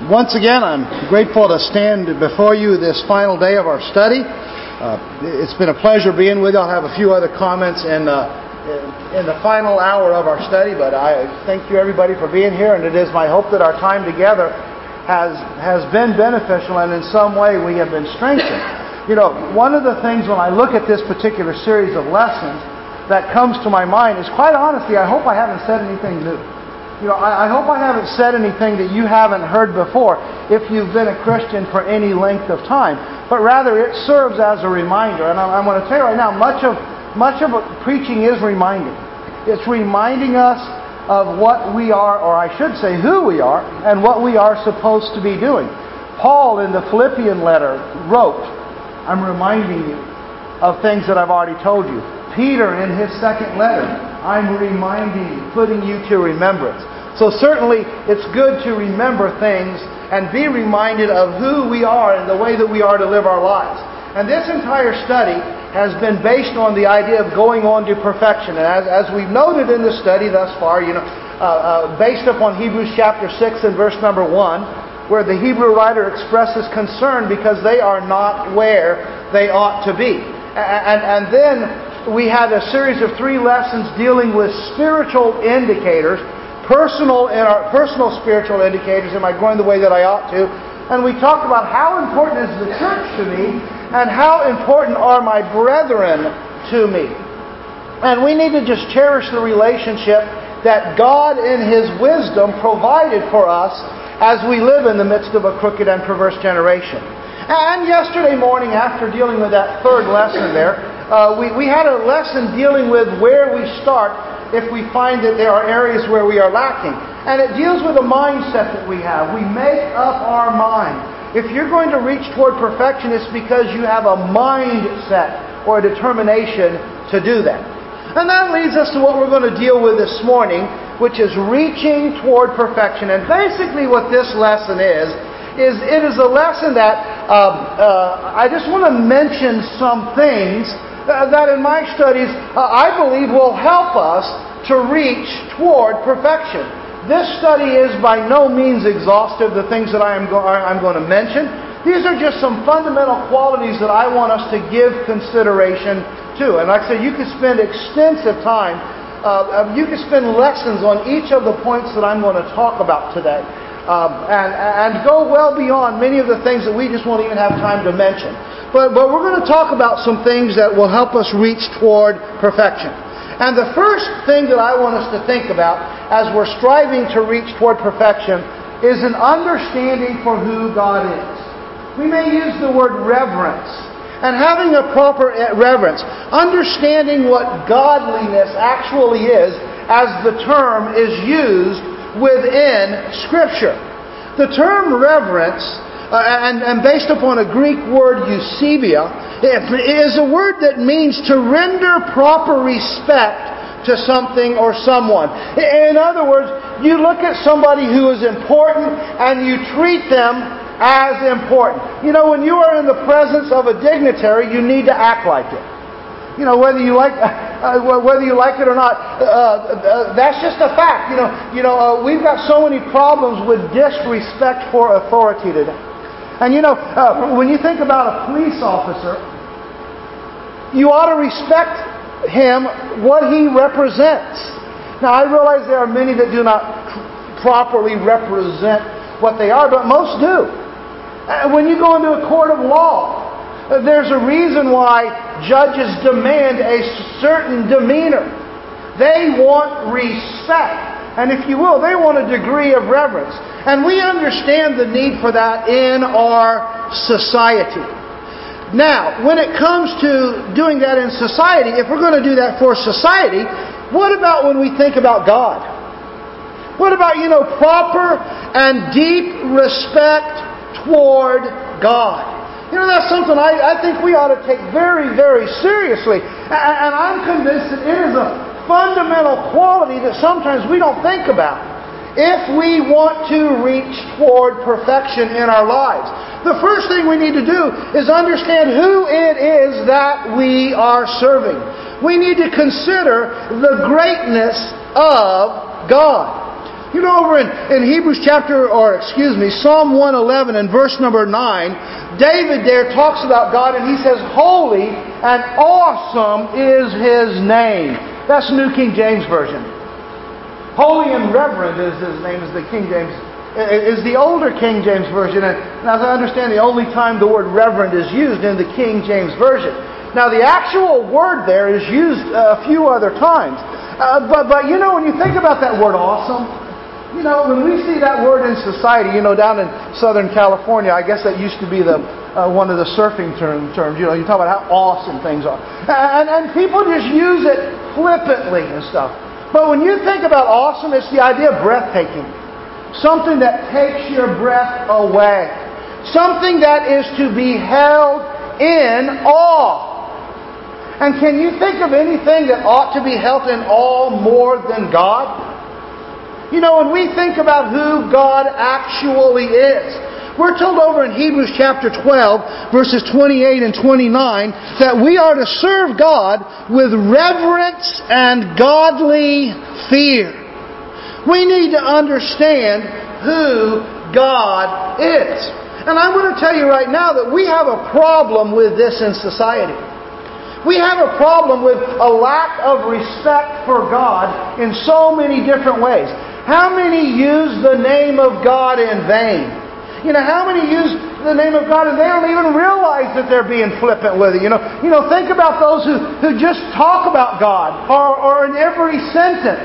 Once again, I'm grateful to stand before you this final day of our study. It's been a pleasure being with you. I'll have a few other comments in the final hour of our study, but I thank you everybody for being here, and it is my hope that our time together has been beneficial, and in some way we have been strengthened. You know, one of the things when I look at this particular series of lessons that comes to my mind is, quite honestly, I hope I haven't said anything new. You know, I hope I haven't said anything that you haven't heard before if you've been a Christian for any length of time. But rather, it serves as a reminder. And I'm going to tell you right now, much of preaching is reminding. It's reminding us of what we are, or I should say who we are, and what we are supposed to be doing. Paul in the Philippian letter wrote, I'm reminding you of things that I've already told you. Peter in his second letter, I'm reminding you, putting you to remembrance. So certainly it's good to remember things and be reminded of who we are and the way that we are to live our lives. And this entire study has been based on the idea of going on to perfection. And as we've noted in the study thus far, based upon Hebrews chapter 6 and verse number 1, where the Hebrew writer expresses concern because they are not where they ought to be. And then we had a series of 3 lessons dealing with spiritual indicators, personal spiritual indicators. Am I going the way that I ought to? And we talked about how important is the church to me, and how important are my brethren to me. And we need to just cherish the relationship that God in His wisdom provided for us as we live in the midst of a crooked and perverse generation. And yesterday morning, after dealing with that 3rd lesson there, we had a lesson dealing with where we start if we find that there are areas where we are lacking. And it deals with a mindset that we have. We make up our mind. If you're going to reach toward perfection, it's because you have a mindset or a determination to do that. And that leads us to what we're going to deal with this morning, which is reaching toward perfection. And basically what this lesson is it is a lesson that I just want to mention some things that in my studies I believe will help us to reach toward perfection. This study is by no means exhaustive, the things that I'm going to mention. These are just some fundamental qualities that I want us to give consideration to. And like I said, you could spend extensive time, you could spend lessons on each of the points that I'm going to talk about today. And go well beyond many of the things that we just won't even have time to mention. But we're going to talk about some things that will help us reach toward perfection. And the first thing that I want us to think about as we're striving to reach toward perfection is an understanding for who God is. We may use the word reverence. And having a proper reverence, understanding what godliness actually is as the term is used within Scripture. The term reverence, and based upon a Greek word eusebia, is a word that means to render proper respect to something or someone. In other words, you look at somebody who is important and you treat them as important. You know, when you are in the presence of a dignitary, you need to act like it. You know, whether you like it or not, that's just a fact. We've got so many problems with disrespect for authority today. And when you think about a police officer, you ought to respect him, what he represents. Now, I realize there are many that do not properly represent what they are, but most do. When you go into a court of law, there's a reason why judges demand a certain demeanor. They want respect. And if you will, they want a degree of reverence. And we understand the need for that in our society. Now, when it comes to doing that in society, if we're going to do that for society, what about when we think about God? What about, proper and deep respect toward God? That's something I think we ought to take very, very seriously. And I'm convinced that it is a fundamental quality that sometimes we don't think about if we want to reach toward perfection in our lives. The first thing we need to do is understand who it is that we are serving. We need to consider the greatness of God. You know, over in Psalm 111 and verse number 9, David there talks about God and he says, "Holy and awesome is His name." That's the New King James Version. Holy and reverent is His name, is the King James, is the older King James Version. And as I understand, the only time the word reverent is used in the King James Version. Now, the actual word there is used a few other times. But you know, when you think about that word awesome, you know, when we see that word in society, you know, down in Southern California, I guess that used to be the one of the surfing terms. You know, you talk about how awesome things are. And people just use it flippantly and stuff. But when you think about awesome, it's the idea of breathtaking. Something that takes your breath away. Something that is to be held in awe. And can you think of anything that ought to be held in awe more than God? You know, when we think about who God actually is, we're told over in Hebrews chapter 12, verses 28 and 29, that we are to serve God with reverence and godly fear. We need to understand who God is. And I'm going to tell you right now that we have a problem with this in society. We have a problem with a lack of respect for God in so many different ways. How many use the name of God in vain? You know, how many use the name of God and they don't even realize that they're being flippant with it? You know, think about those who just talk about God or in every sentence.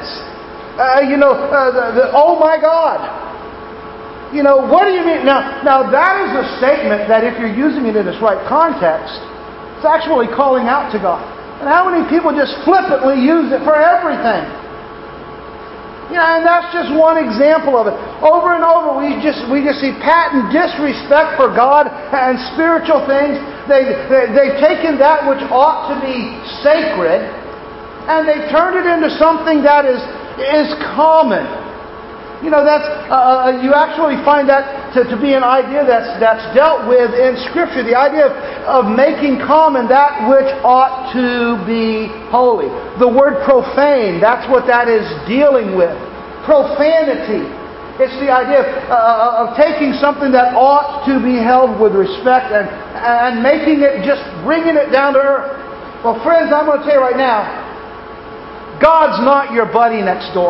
Oh my God. You know, what do you mean? Now that is a statement that if you're using it in its right context, it's actually calling out to God. And how many people just flippantly use it for everything? You know, and that's just one example of it. Over and over, we just see patent disrespect for God and spiritual things. They've taken that which ought to be sacred, and they've turned it into something that is common. You know, that's you actually find that to be an idea that's dealt with in Scripture. The idea of making common that which ought to be holy. The word profane, that's what that is dealing with. Profanity. It's the idea of taking something that ought to be held with respect and making it, just bringing it down to earth. Well, friends, I'm going to tell you right now, God's not your buddy next door.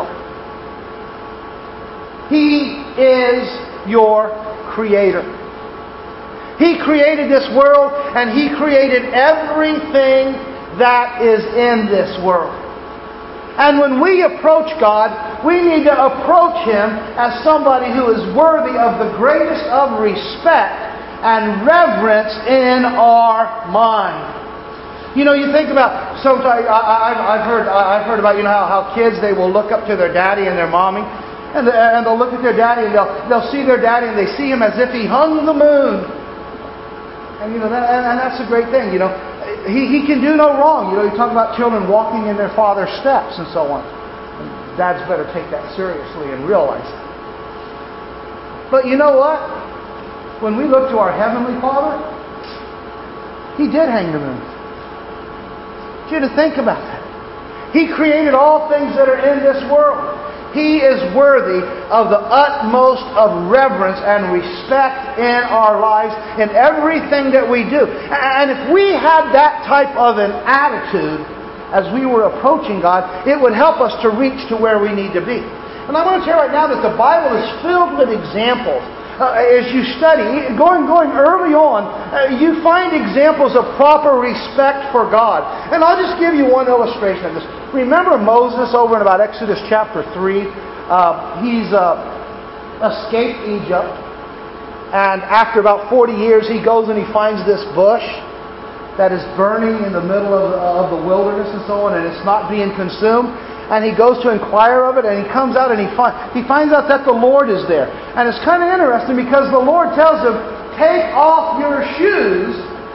He is your Creator. He created this world and He created everything that is in this world. And when we approach God, we need to approach Him as somebody who is worthy of the greatest of respect and reverence in our mind. You know, you think about, sometimes I've heard about, you know, how kids, they will look up to their daddy and their mommy. And they'll look at their daddy and they'll see their daddy and they see him as if he hung the moon. And you know, and that's a great thing. You know, he can do no wrong. You know, you talk about children walking in their father's steps and so on. And dads better take that seriously and realize it. But you know what? When we look to our Heavenly Father, He did hang the moon. I want you to think about that. He created all things that are in this world. He is worthy of the utmost of reverence and respect in our lives, in everything that we do. And if we had that type of an attitude as we were approaching God, it would help us to reach to where we need to be. And I want to tell you right now that the Bible is filled with examples. As you study, going early on, you find examples of proper respect for God. And I'll just give you one illustration of this. Remember Moses over in about Exodus chapter 3? He's escaped Egypt. And after about 40 years, he goes and he finds this bush that is burning in the middle of the wilderness and so on, and it's not being consumed. And he goes to inquire of it, and he comes out and he finds out that the Lord is there. And it's kind of interesting because the Lord tells him, "Take off your shoes,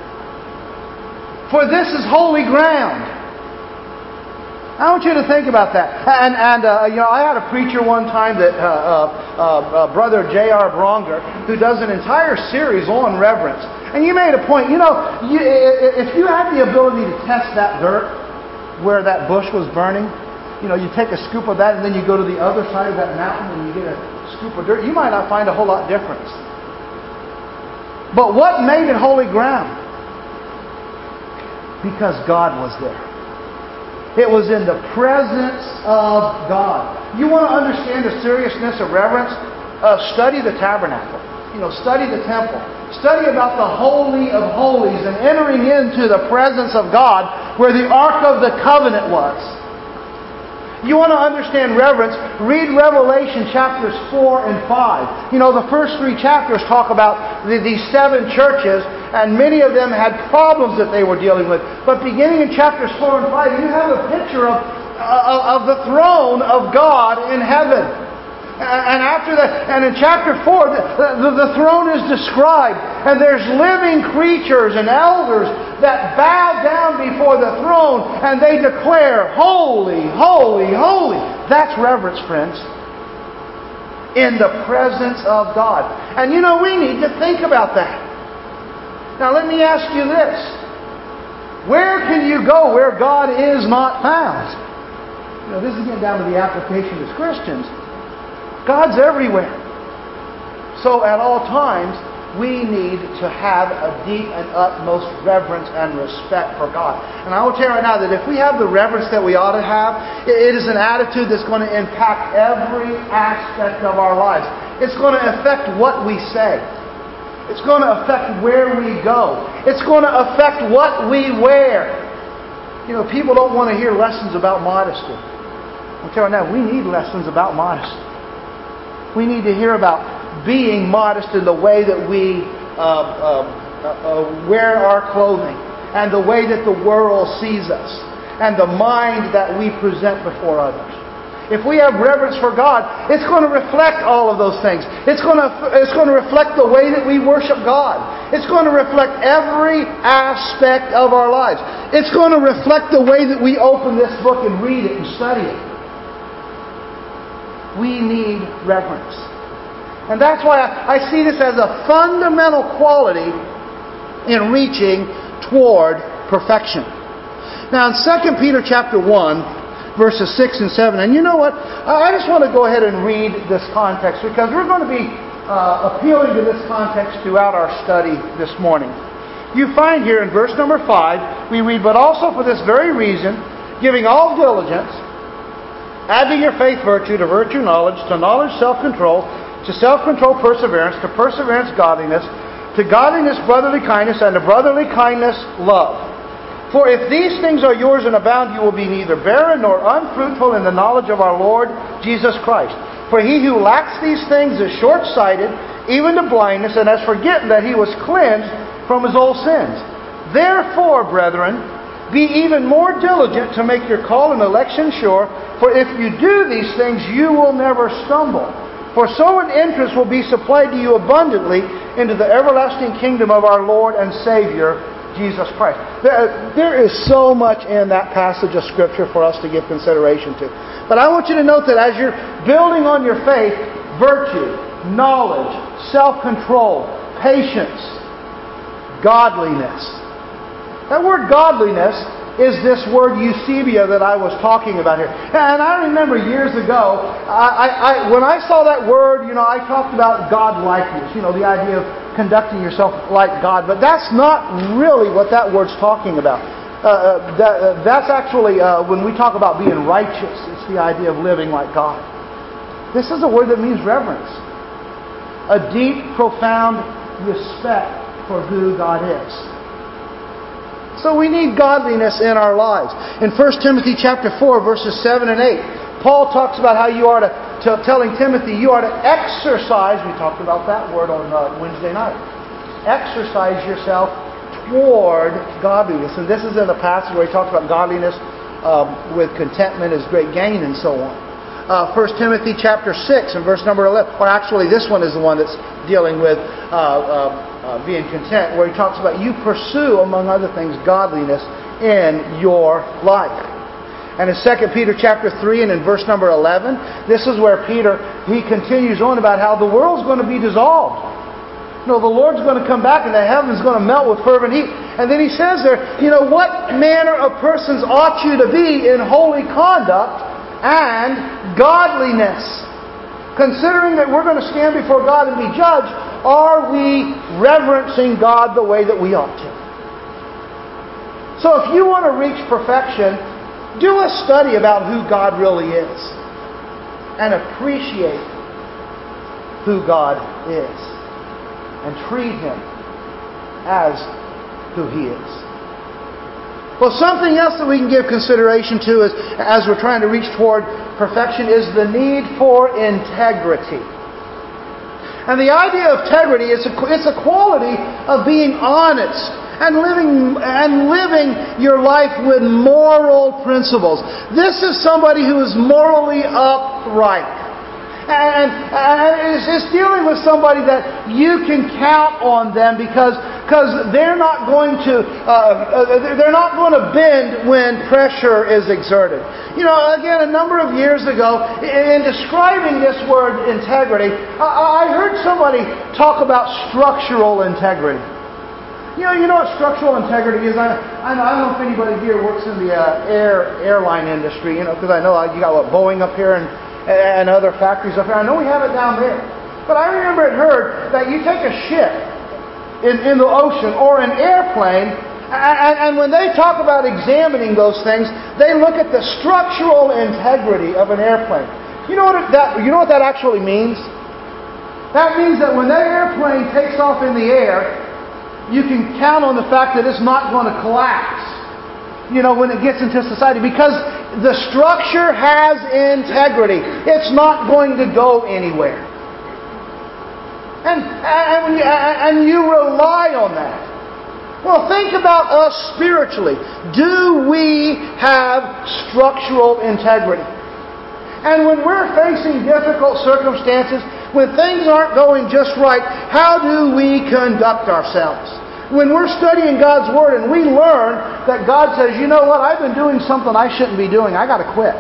for this is holy ground." I want you to think about that. And you know, I had a preacher one time that Brother J.R. Bronger, who does an entire series on reverence. And you made a point. You know, if you had the ability to test that dirt where that bush was burning, you take a scoop of that and then you go to the other side of that mountain and you get a scoop of dirt, you might not find a whole lot difference. But what made it holy ground? Because God was there. It was in the presence of God. You want to understand the seriousness of reverence? Study the tabernacle. Study the temple. Study about the Holy of Holies and entering into the presence of God where the Ark of the Covenant was. You want to understand reverence? Read Revelation chapters 4 and 5. The first 3 chapters talk about these 7 churches, and many of them had problems that they were dealing with. But beginning in chapters 4 and 5, you have a picture of the throne of God in heaven. And after that, and in chapter 4, the throne is described, and there's living creatures and elders that bow down before the throne, and they declare, "Holy, holy, holy." That's reverence, friends. In the presence of God. And we need to think about that. Now let me ask you this. Where can you go where God is not found? This is getting down to the application as Christians. God's everywhere. So at all times, we need to have a deep and utmost reverence and respect for God. And I will tell you right now that if we have the reverence that we ought to have, it is an attitude that's going to impact every aspect of our lives. It's going to affect what we say. It's going to affect where we go. It's going to affect what we wear. People don't want to hear lessons about modesty. I'll tell you right now, we need lessons about modesty. We need to hear about being modest in the way that we wear our clothing, and the way that the world sees us, and the mind that we present before others. If we have reverence for God, it's going to reflect all of those things. It's going to reflect the way that we worship God. It's going to reflect every aspect of our lives. It's going to reflect the way that we open this book and read it and study it. We need reverence. And that's why I see this as a fundamental quality in reaching toward perfection. Now in 2 Peter chapter 1, verses 6 and 7, and you know what? I just want to go ahead and read this context because we're going to be appealing to this context throughout our study this morning. You find here in verse number 5, we read, "But also for this very reason, giving all diligence, add to your faith virtue, to virtue knowledge, to knowledge self-control, to self-control perseverance, to perseverance godliness, to godliness brotherly kindness, and to brotherly kindness love. For if these things are yours and abound, you will be neither barren nor unfruitful in the knowledge of our Lord Jesus Christ. For he who lacks these things is short-sighted, even to blindness, and has forgotten that he was cleansed from his old sins. Therefore, brethren, be even more diligent to make your call and election sure, for if you do these things, you will never stumble. For so an entrance will be supplied to you abundantly into the everlasting kingdom of our Lord and Savior, Jesus Christ." There is so much in that passage of Scripture for us to give consideration to. But I want you to note that as you're building on your faith, virtue, knowledge, self-control, patience, godliness. That word godliness is this word eusebia that I was talking about here. And I remember years ago, when I saw that word, I talked about God-likeness, the idea of conducting yourself like God. But that's not really what that word's talking about. That's actually, when we talk about being righteous, it's the idea of living like God. This is a word that means reverence. A deep, profound respect for who God is. So we need godliness in our lives. In 1 Timothy chapter 4, verses 7 and 8, Paul talks about how you are telling Timothy, you are to exercise, we talked about that word on Wednesday night, exercise yourself toward godliness. And this is in the passage where he talks about godliness with contentment is great gain and so on. 1 Timothy chapter 6 and verse number 11, or actually this one is the one that's dealing with being content, where he talks about you pursue, among other things, godliness in your life. And in 2 Peter chapter 3 and in verse number 11, this is where Peter, he continues on about how the world's going to be dissolved. The Lord's going to come back and the heaven's going to melt with fervent heat. And then he says there, what manner of persons ought you to be in holy conduct, and godliness. Considering that we're going to stand before God and be judged, are we reverencing God the way that we ought to? So if you want to reach perfection, do a study about who God really is and appreciate who God is and treat Him as who He is. Well, something else that we can give consideration to as we're trying to reach toward perfection is the need for integrity. And the idea of integrity is it's a quality of being honest and living your life with moral principles. This is somebody who is morally upright. And it's dealing with somebody that you can count on them because they're not going to bend when pressure is exerted. You know, again, a number of years ago, in describing this word integrity, I heard somebody talk about structural integrity. You know what structural integrity is? I don't know if anybody here works in the airline industry. You know, because I know you got Boeing up here and other factories up here. I know we have it down there. But I remember it heard that you take a ship in the ocean or an airplane, and when they talk about examining those things, they look at the structural integrity of an airplane. You know what that actually means? That means that when that airplane takes off in the air, you can count on the fact that it's not going to collapse, when it gets into society, because the structure has integrity. It's not going to go anywhere. And you rely on that. Well, think about us spiritually. Do we have structural integrity? And when we're facing difficult circumstances, when things aren't going just right, how do we conduct ourselves? When we're studying God's Word and we learn that God says, you know what, I've been doing something I shouldn't be doing, I got to quit.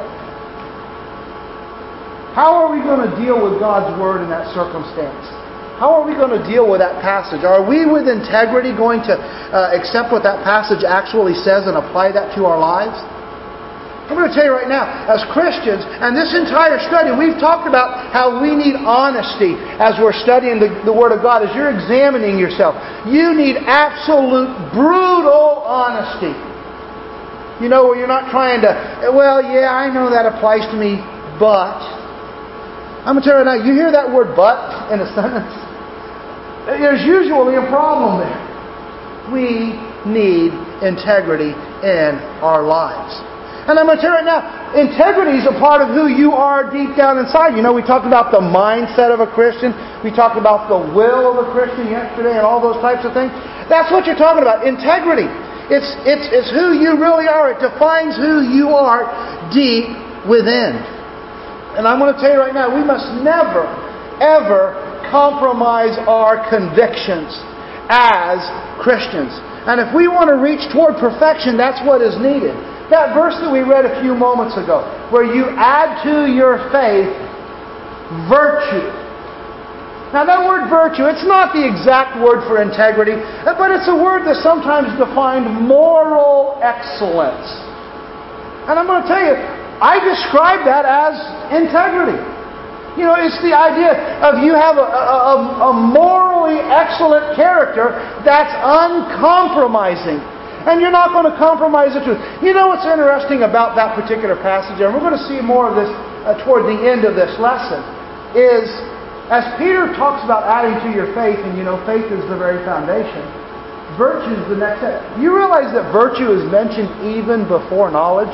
How are we going to deal with God's Word in that circumstance? How are we going to deal with that passage? Are we with integrity going to accept what that passage actually says and apply that to our lives? I'm going to tell you right now, as Christians, and this entire study, we've talked about how we need honesty as we're studying the Word of God, as you're examining yourself. You need absolute, brutal honesty. Where you're not trying to, well, yeah, I know that applies to me, but... I'm going to tell you right now, you hear that word but in a sentence? There's usually a problem there. We need integrity in our lives. And I'm going to tell you right now, integrity is a part of who you are deep down inside. We talked about the mindset of a Christian. We talked about the will of a Christian yesterday and all those types of things. That's what you're talking about, integrity. It's who you really are. It defines who you are deep within. And I'm going to tell you right now, we must never, ever compromise our convictions as Christians. And if we want to reach toward perfection, that's what is needed. That verse that we read a few moments ago, where you add to your faith virtue. Now that word virtue, it's not the exact word for integrity, but it's a word that sometimes defined moral excellence. And I'm going to tell you, I describe that as integrity. It's the idea of you have a morally excellent character that's uncompromising. And you're not going to compromise the truth. What's interesting about that particular passage, and we're going to see more of this toward the end of this lesson, is as Peter talks about adding to your faith, and faith is the very foundation, virtue is the next step. You realize that virtue is mentioned even before knowledge?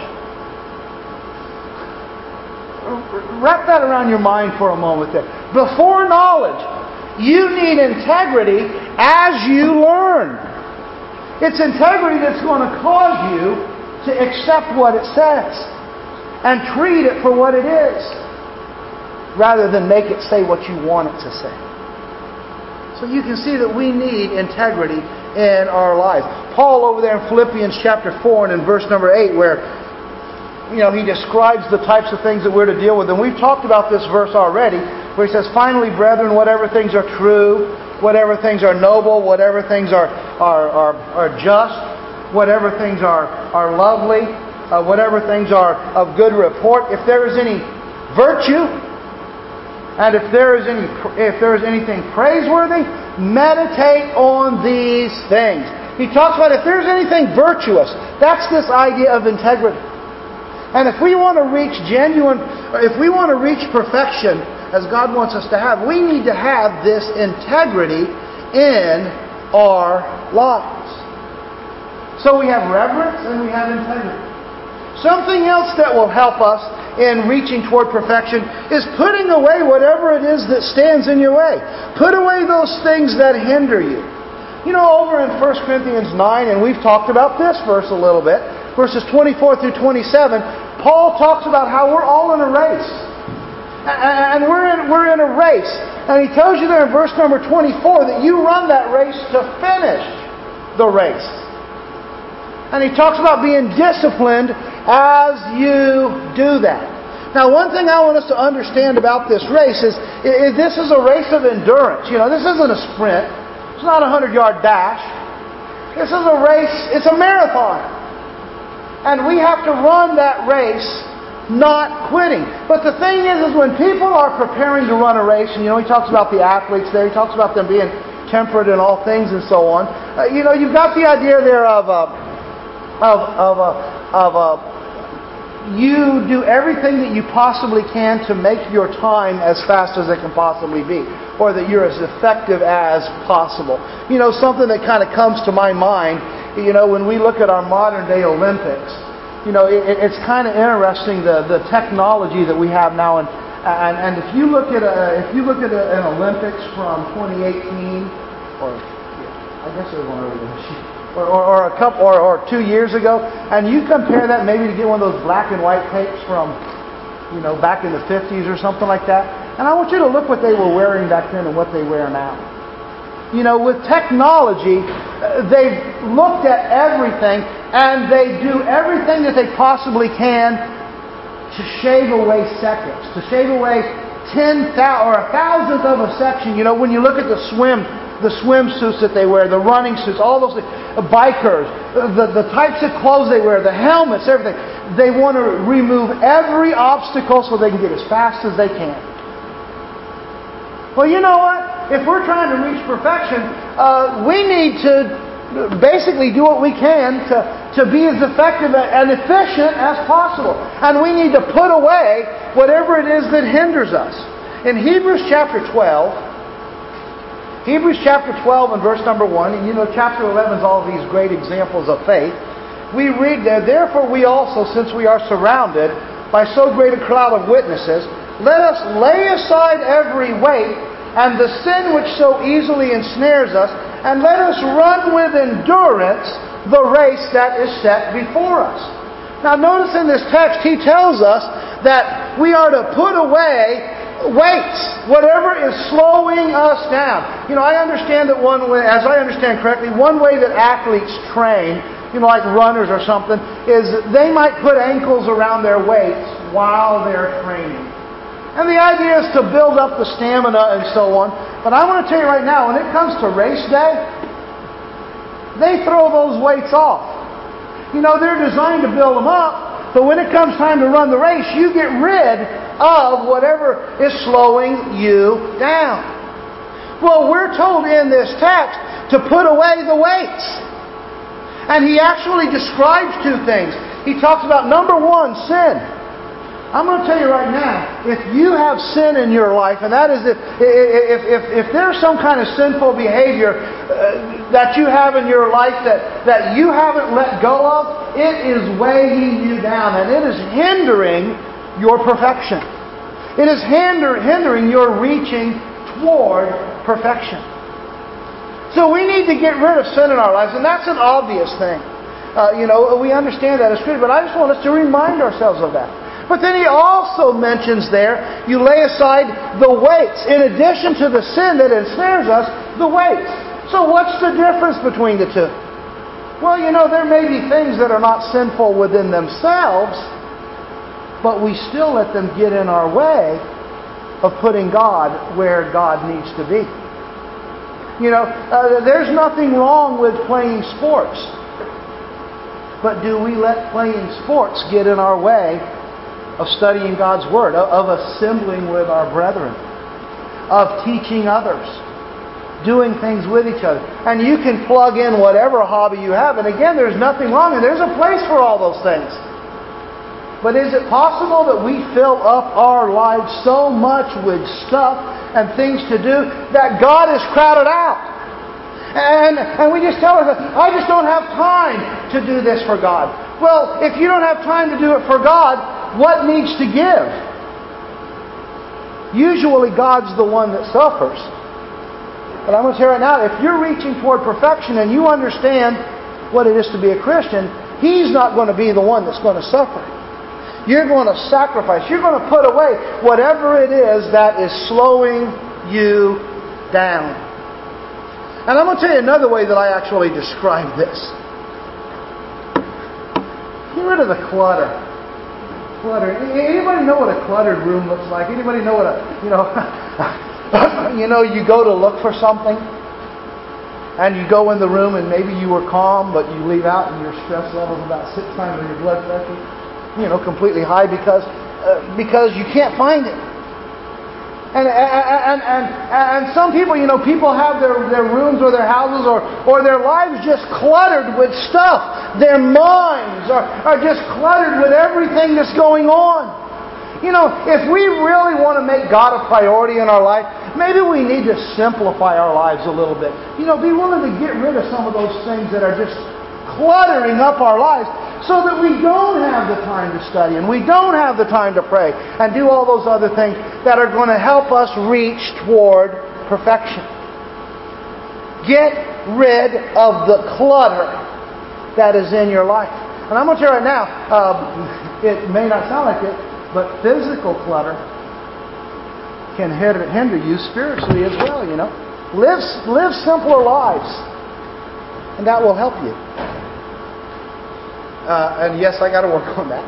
Wrap that around your mind for a moment there. Before knowledge, you need integrity as you learn. It's integrity that's going to cause you to accept what it says and treat it for what it is, rather than make it say what you want it to say. So you can see that we need integrity in our lives. Paul over there in Philippians chapter 4 and in verse number 8, where he describes the types of things that we're to deal with. And we've talked about this verse already, where he says, finally, brethren, whatever things are true, whatever things are noble, whatever things are just, whatever things are lovely, whatever things are of good report, if there is any virtue, and if there is anything praiseworthy, meditate on these things. He talks about if there's anything virtuous. That's this idea of integrity. And if we want to reach perfection, as God wants us to have, we need to have this integrity in our lives. So we have reverence and we have integrity. Something else that will help us in reaching toward perfection is putting away whatever it is that stands in your way. Put away those things that hinder you. You know, over in 1 Corinthians 9, and we've talked about this verse a little bit, verses 24 through 27, Paul talks about how we're all in a race. And we're in a race. And he tells you there in verse number 24 that you run that race to finish the race. And he talks about being disciplined as you do that. Now, one thing I want us to understand about this race is this is a race of endurance. You know, this isn't a sprint. It's not a 100-yard dash. This is a race. It's a marathon. And we have to run that race not quitting. But the thing is when people are preparing to run a race, and you know, he talks about the athletes there. He talks about them being temperate in all things and so on. You've got the idea there of you do everything that you possibly can to make your time as fast as it can possibly be, or that you're as effective as possible. You know, something that kind of comes to my mind, you know, when we look at our modern day Olympics, you know, it's kind of interesting the technology that we have now, and if you look at an Olympics from 2018, or I guess it was one earlier this year, or 2 years ago, and you compare that maybe to get one of those black and white tapes from, you know, back in the 50s or something like that. And I want you to look what they were wearing back then and what they wear now. You know, with technology, they've looked at everything and they do everything that they possibly can to shave away seconds, to shave away 10,000 or 1,000th of a section. You know, when you look at the swimsuits that they wear, the running suits, all those things, bikers, the types of clothes they wear, the helmets, everything. They want to remove every obstacle so they can get as fast as they can. Well, you know what? If we're trying to reach perfection, we need to basically do what we can to be as effective and efficient as possible. And we need to put away whatever it is that hinders us. In Hebrews chapter 12 and verse number 1, and you know chapter 11 is all these great examples of faith. We read there, therefore we also, since we are surrounded by so great a crowd of witnesses, let us lay aside every weight and the sin which so easily ensnares us, and let us run with endurance the race that is set before us. Now notice in this text, he tells us that we are to put away weights, whatever is slowing us down. You know, I understand that one way, as I understand correctly, one way that athletes train, you know, like runners or something, is they might put ankles around their weights while they're training. And the idea is to build up the stamina and so on. But I want to tell you right now, when it comes to race day, they throw those weights off. You know, they're designed to build them up, but when it comes time to run the race, you get rid of whatever is slowing you down. Well, we're told in this text to put away the weights. And he actually describes two things. He talks about, number one, sin. I'm going to tell you right now, if you have sin in your life, and that is if there's some kind of sinful behavior that you have in your life that you haven't let go of, it is weighing you down and it is hindering your perfection. It is hindering your reaching toward perfection. So we need to get rid of sin in our lives, and that's an obvious thing. We understand that as Christians, but I just want us to remind ourselves of that. But then he also mentions there, you lay aside the weights. In addition to the sin that ensnares us, the weights. So what's the difference between the two? Well, you know, there may be things that are not sinful within themselves, but we still let them get in our way of putting God where God needs to be. You know, there's nothing wrong with playing sports. But do we let playing sports get in our way of studying God's Word, of assembling with our brethren, of teaching others, doing things with each other? And you can plug in whatever hobby you have. And again, there's nothing wrong, and there's a place for all those things. But is it possible that we fill up our lives so much with stuff and things to do that God is crowded out? And we just tell ourselves, I just don't have time to do this for God. Well, if you don't have time to do it for God, what needs to give? Usually God's the one that suffers. But I'm going to tell you right now, if you're reaching toward perfection and you understand what it is to be a Christian, He's not going to be the one that's going to suffer. You're going to sacrifice. You're going to put away whatever it is that is slowing you down. And I'm going to tell you another way that I actually describe this. Get rid of the clutter. Anybody know what a cluttered room looks like? Anybody know what you go to look for something, and you go in the room and maybe you were calm, but you leave out and your stress level's about 6 times your blood pressure, completely high because you can't find it. And some people, people have their rooms or their houses or their lives just cluttered with stuff. Their minds are just cluttered with everything that's going on. If we really want to make God a priority in our life, maybe we need to simplify our lives a little bit. Be willing to get rid of some of those things that are just cluttering up our lives, so that we don't have the time to study and we don't have the time to pray and do all those other things that are going to help us reach toward perfection. Get rid of the clutter that is in your life. And I'm going to tell you right now, it may not sound like it, but physical clutter can hinder you spiritually as well, Live simpler lives, and that will help you. And yes, I got to work on that.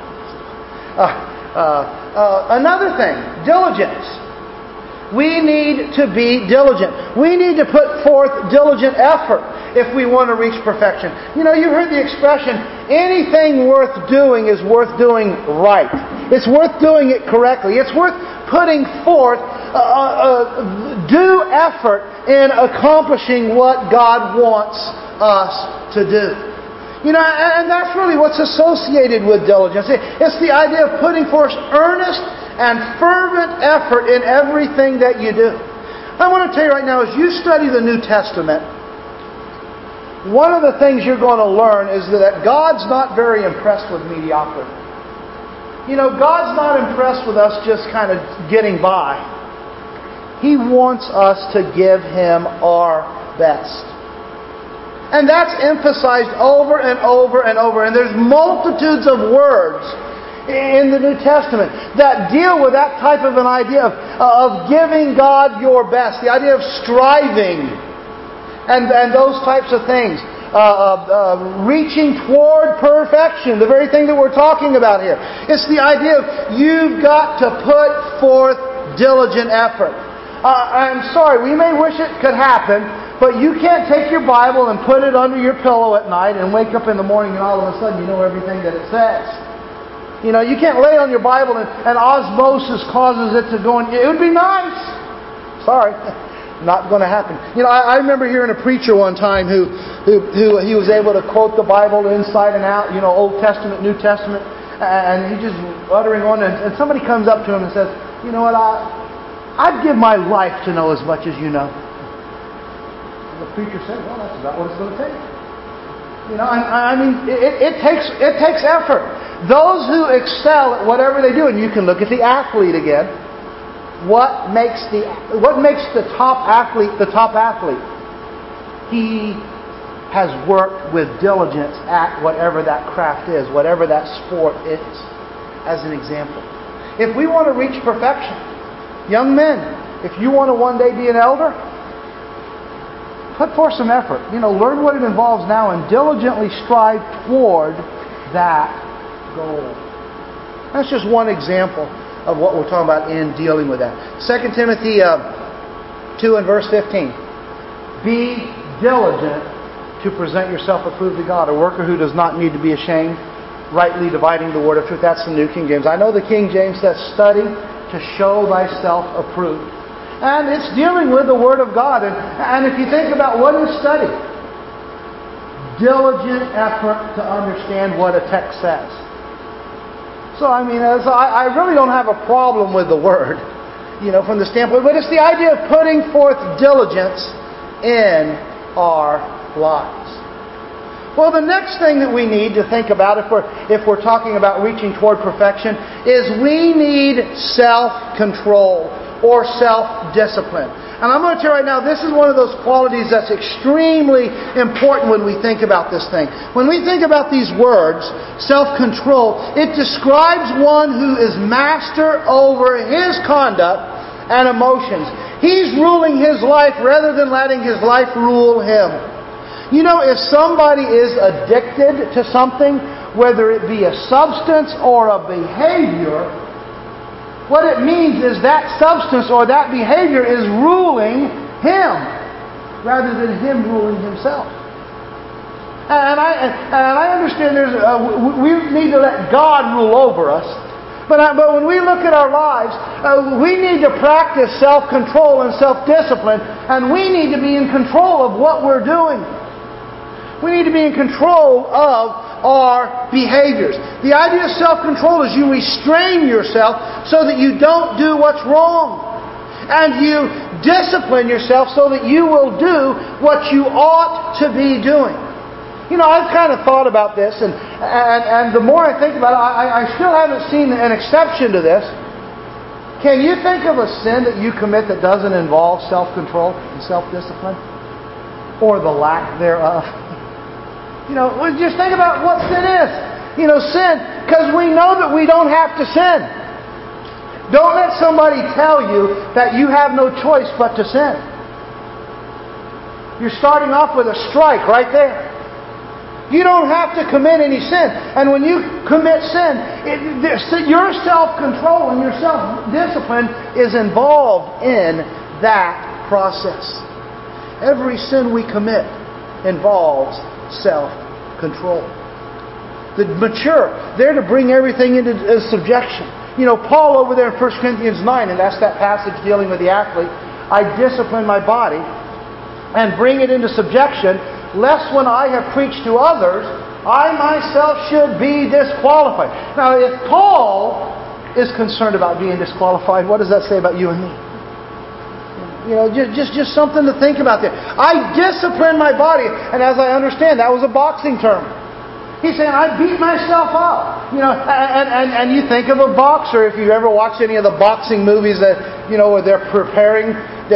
Another thing, diligence. We need to be diligent. We need to put forth diligent effort if we want to reach perfection. You heard the expression, anything worth doing is worth doing right. It's worth doing it correctly. It's worth putting forth due effort in accomplishing what God wants us to do. And that's really what's associated with diligence. It's the idea of putting forth earnest and fervent effort in everything that you do. I want to tell you right now, as you study the New Testament, one of the things you're going to learn is that God's not very impressed with mediocrity. God's not impressed with us just kind of getting by. He wants us to give Him our best. And that's emphasized over and over and over. And there's multitudes of words in the New Testament that deal with that type of an idea of giving God your best. The idea of striving and those types of things. Reaching toward perfection. The very thing that we're talking about here. It's the idea of you've got to put forth diligent effort. I'm sorry, we may wish it could happen, but you can't take your Bible and put it under your pillow at night and wake up in the morning and all of a sudden you know everything that it says. You can't lay on your Bible and osmosis causes it to go in. It would be nice. Sorry, not going to happen. I remember hearing a preacher one time who he was able to quote the Bible inside and out, Old Testament, New Testament, and he just uttering on, and somebody comes up to him and says, "You know what, I'd give my life to know as much as you know." The preacher said, "Well, that's about what it's going to take." It takes effort. Those who excel at whatever they do, and you can look at the athlete again. What makes the top athlete the top athlete? He has worked with diligence at whatever that craft is, whatever that sport is. As an example, if we want to reach perfection, young men, if you want to one day be an elder, put forth some effort. Learn what it involves now and diligently strive toward that goal. That's just one example of what we're talking about in dealing with that. 2 Timothy 2 and verse 15. Be diligent to present yourself approved to God, a worker who does not need to be ashamed, rightly dividing the word of truth. That's the New King James. I know the King James says, study to show thyself approved. And it's dealing with the Word of God. And if you think about what is study, diligent effort to understand what a text says. So, I really don't have a problem with the Word, from the standpoint. But it's the idea of putting forth diligence in our lives. Well, the next thing that we need to think about if we're talking about reaching toward perfection is we need self-control or self-discipline. And I'm going to tell you right now, this is one of those qualities that's extremely important when we think about this thing. When we think about these words, self-control, it describes one who is master over his conduct and emotions. He's ruling his life rather than letting his life rule him. If somebody is addicted to something, whether it be a substance or a behavior, what it means is that substance or that behavior is ruling him rather than him ruling himself. And I understand we need to let God rule over us. But when we look at our lives, we need to practice self-control and self-discipline, and we need to be in control of what we're doing. We need to be in control of our behaviors. The idea of self-control is you restrain yourself so that you don't do what's wrong. And you discipline yourself so that you will do what you ought to be doing. I've kind of thought about this, and the more I think about it, I still haven't seen an exception to this. Can you think of a sin that you commit that doesn't involve self-control and self-discipline? Or the lack thereof? Just think about what sin is. Sin, because we know that we don't have to sin. Don't let somebody tell you that you have no choice but to sin. You're starting off with a strike right there. You don't have to commit any sin. And when you commit sin, your self-control and your self-discipline is involved in that process. Every sin we commit involves self-control. The mature, they're to bring everything into subjection. Paul over there in 1 Corinthians 9, and that's that passage dealing with the athlete, I discipline my body and bring it into subjection, lest when I have preached to others, I myself should be disqualified. Now, if Paul is concerned about being disqualified, what does that say about you and me? Just something to think about there. I discipline my body. And as I understand, that was a boxing term. He's saying, I beat myself up. And you think of a boxer, if you've ever watched any of the boxing movies that, where they're preparing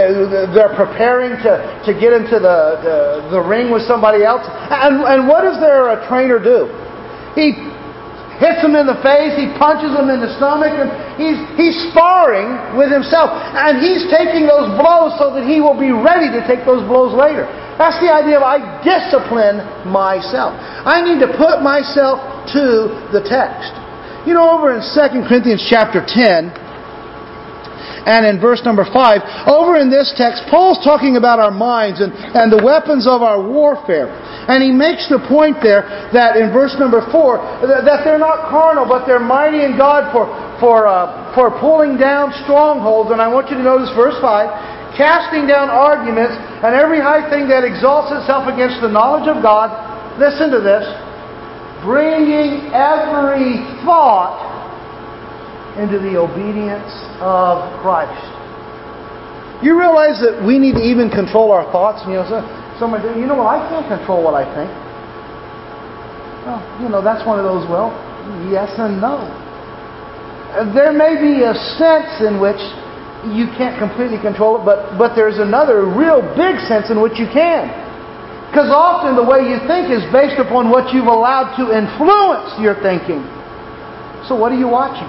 to get into the ring with somebody else. And what does their trainer do? He hits him in the face, he punches him in the stomach, and he's sparring with himself. And he's taking those blows so that he will be ready to take those blows later. That's the idea of I discipline myself. I need to put myself to the text. Over in 2 Corinthians chapter 10, and in verse number 5, over in this text, Paul's talking about our minds and the weapons of our warfare. And he makes the point there that in verse number 4, that they're not carnal, but they're mighty in God for pulling down strongholds. And I want you to notice verse 5, casting down arguments and every high thing that exalts itself against the knowledge of God. Listen to this. Bringing every thought into the obedience of Christ. You realize that we need to even control our thoughts? Somebody says, I can't control what I think. Well, that's one of those, yes and no. There may be a sense in which you can't completely control it, but there's another real big sense in which you can. Because often the way you think is based upon what you've allowed to influence your thinking. So what are you watching?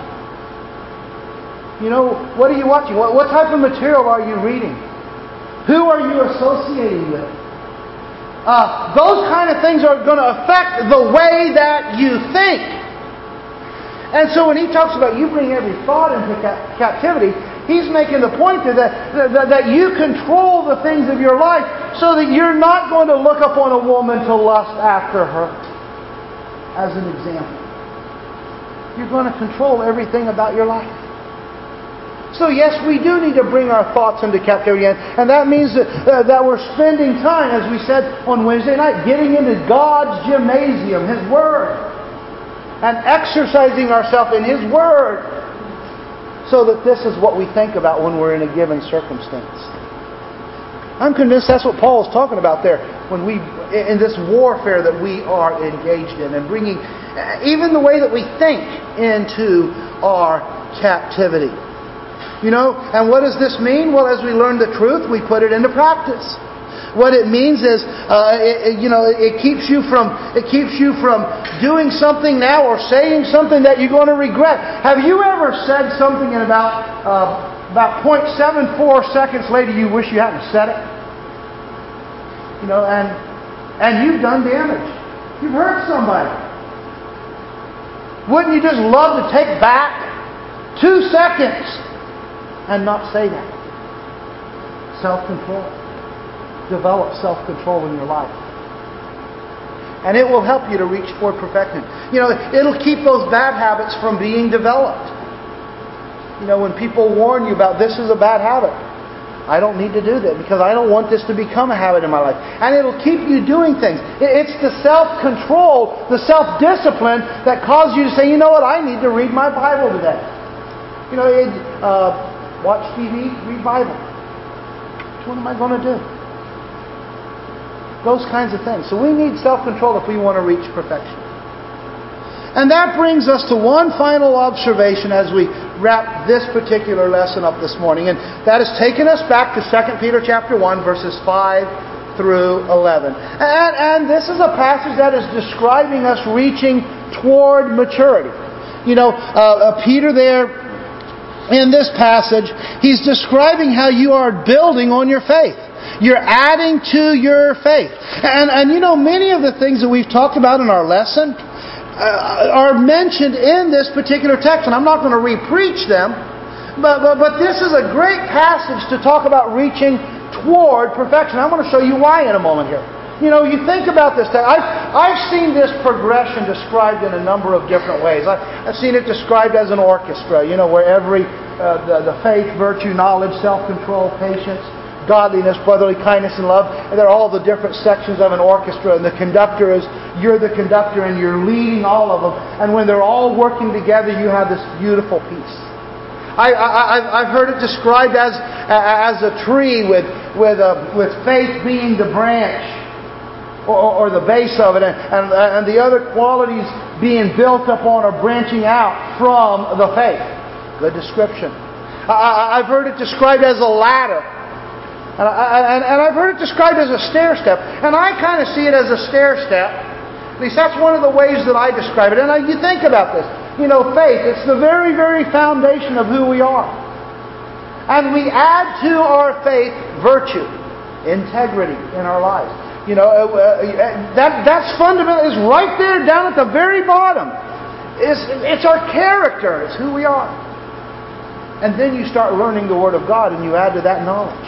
What are you watching? What type of material are you reading? Who are you associating with? Those kind of things are going to affect the way that you think. And so when he talks about you bring every thought into captivity, He's making the point that you control the things of your life so that you're not going to look upon a woman to lust after her, as an example. You're going to control everything about your life. So yes, we do need to bring our thoughts into captivity. And that means that we're spending time, as we said on Wednesday night, getting into God's gymnasium, His Word. And exercising ourselves in His Word. So that this is what we think about when we're in a given circumstance. I'm convinced that's what Paul is talking about there. In this warfare that we are engaged in. And bringing even the way that we think into our captivity. And what does this mean? Well, as we learn the truth, we put it into practice. What it means is, it keeps you from doing something now or saying something that you're going to regret. Have you ever said something and about 0.74 seconds later you wish you hadn't said it? And you've done damage. You've hurt somebody. Wouldn't you just love to take back 2 seconds? And not say that. Self-control. Develop self-control in your life. And it will help you to reach toward perfection. It'll keep those bad habits from being developed. When people warn you about this is a bad habit, I don't need to do that because I don't want this to become a habit in my life. And it'll keep you doing things. It's the self-control, the self-discipline that causes you to say, you know what, I need to read my Bible today. Watch TV, read Bible. What am I going to do? Those kinds of things. So we need self-control if we want to reach perfection. And that brings us to one final observation as we wrap this particular lesson up this morning. And that has taken us back to 2 Peter chapter 1, verses 5 through 11. And this is a passage that is describing us reaching toward maturity. Peter there, in this passage, he's describing how you are building on your faith. You're adding to your faith. And many of the things that we've talked about in our lesson are mentioned in this particular text. And I'm not going to re-preach them. But this is a great passage to talk about reaching toward perfection. I'm going to show you why in a moment here. You think about this. I've seen this progression described in a number of different ways. I've seen it described as an orchestra, where every the faith, virtue, knowledge, self-control, patience, godliness, brotherly kindness, and love. And they're all the different sections of an orchestra. And you're the conductor and you're leading all of them. And when they're all working together, you have this beautiful piece. I've heard it described as a tree with faith being the branch. Or the base of it, and the other qualities being built upon or branching out from the faith. Good description. I've heard it described as a ladder. And I've heard it described as a stair step. And I kind of see it as a stair step. At least that's one of the ways that I describe it. And you think about this. Faith, it's the very, very foundation of who we are. And we add to our faith virtue, integrity in our lives. That's fundamental. It's right there down at the very bottom. It's our character. It's who we are. And then you start learning the Word of God and you add to that knowledge.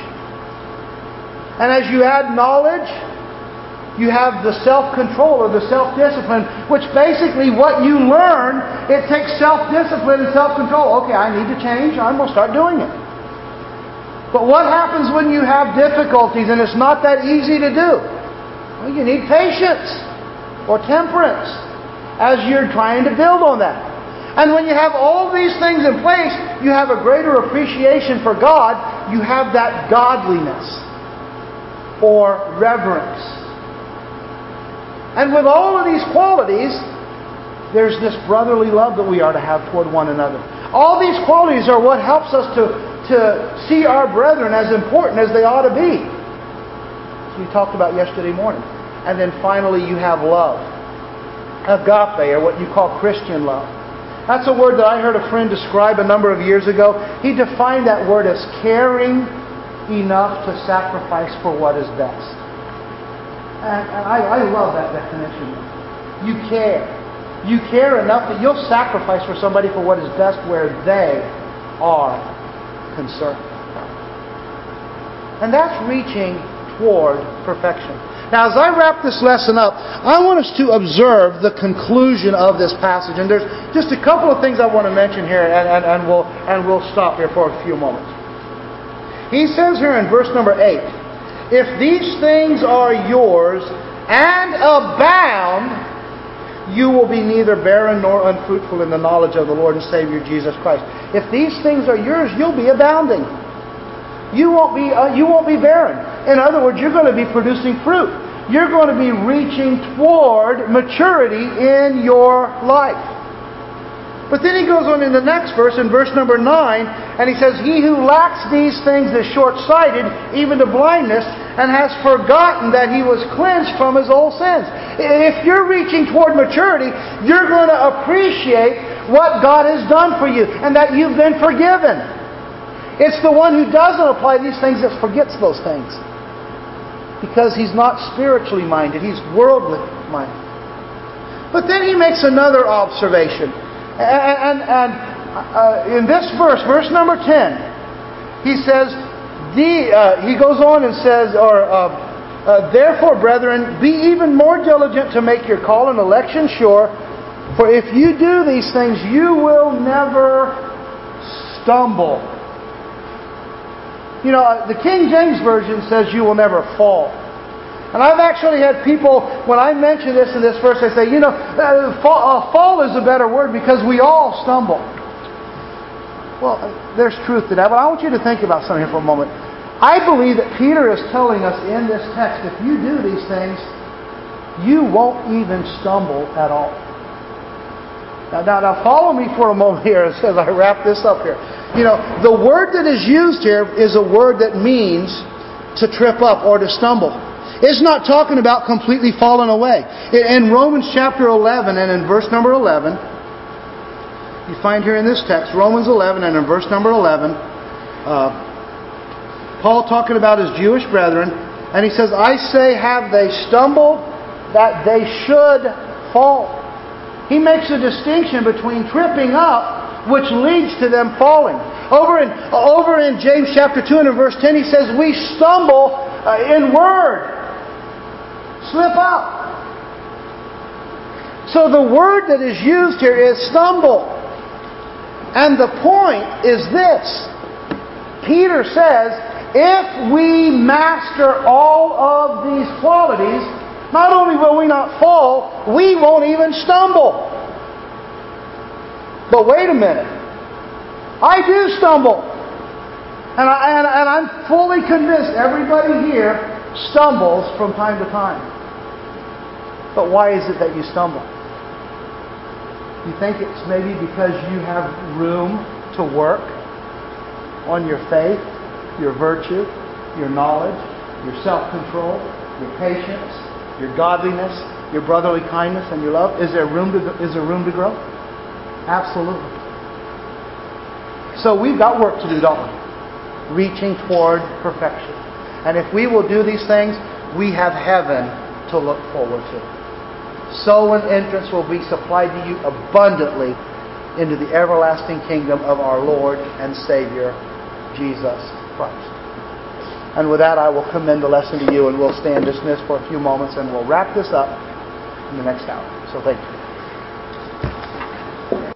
And as you add knowledge, you have the self-control or the self-discipline, which basically what you learn, it takes self-discipline and self-control. Okay, I need to change. I'm going to start doing it. But what happens when you have difficulties and it's not that easy to do? Well, you need patience or temperance as you're trying to build on that. And when you have all these things in place, you have a greater appreciation for God. You have that godliness or reverence. And with all of these qualities, there's this brotherly love that we are to have toward one another. All these qualities are what helps us to see our brethren as important as they ought to be. As we talked about yesterday morning. And then finally you have love. Agape, or what you call Christian love. That's a word that I heard a friend describe a number of years ago. He defined that word as caring enough to sacrifice for what is best. And I love that definition. You care. You care enough that you'll sacrifice for somebody for what is best where they are. concern. And that's reaching toward perfection. Now, as I wrap this lesson up, I want us to observe the conclusion of this passage. And there's just a couple of things I want to mention here, and we'll stop here for a few moments. He says here in verse number 8, if these things are yours and abound, you will be neither barren nor unfruitful in the knowledge of the Lord and Savior Jesus Christ. If these things are yours, you'll be abounding. You won't be barren. In other words, you're going to be producing fruit. You're going to be reaching toward maturity in your life. But then he goes on in the next verse, in verse number 9, and he says, he who lacks these things is short-sighted, even to blindness, and has forgotten that he was cleansed from his old sins. If you're reaching toward maturity, you're going to appreciate what God has done for you, and that you've been forgiven. It's the one who doesn't apply these things that forgets those things. Because he's not spiritually minded, he's worldly minded. But then he makes another observation. And in this verse, verse number 10, he says, he goes on and says, therefore, brethren, be even more diligent to make your call and election sure, for if you do these things, you will never stumble. You know, the King James Version says you will never fall. And I've actually had people, when I mention this in this verse, they say, you know, fall is a better word because we all stumble. Well, there's truth to that, but I want you to think about something here for a moment. I believe that Peter is telling us in this text, if you do these things, you won't even stumble at all. Now follow me for a moment here as I wrap this up here. You know, the word that is used here is a word that means to trip up or to stumble. It's not talking about completely falling away. In Romans chapter 11 and in verse number 11, you find here in this text, Romans 11 and in verse number 11, Paul talking about his Jewish brethren, and he says, I say, have they stumbled that they should fall? He makes a distinction between tripping up, which leads to them falling. Over in James chapter 2 and in verse 10, he says, we stumble in word. Slip up. So the word that is used here is stumble. And the point is this. Peter says, if we master all of these qualities, not only will we not fall, we won't even stumble. But wait a minute. I do stumble. And I'm fully convinced everybody here stumbles from time to time. But why is it that you stumble? You think it's maybe because you have room to work on your faith, your virtue, your knowledge, your self-control, your patience, your godliness, your brotherly kindness, and your love? Is there room to grow? Absolutely. So we've got work to do, don't we? Reaching toward perfection. And if we will do these things, we have heaven to look forward to. So an entrance will be supplied to you abundantly into the everlasting kingdom of our Lord and Savior, Jesus Christ. And with that, I will commend the lesson to you, and we'll stand dismissed for a few moments, and we'll wrap this up in the next hour. So thank you.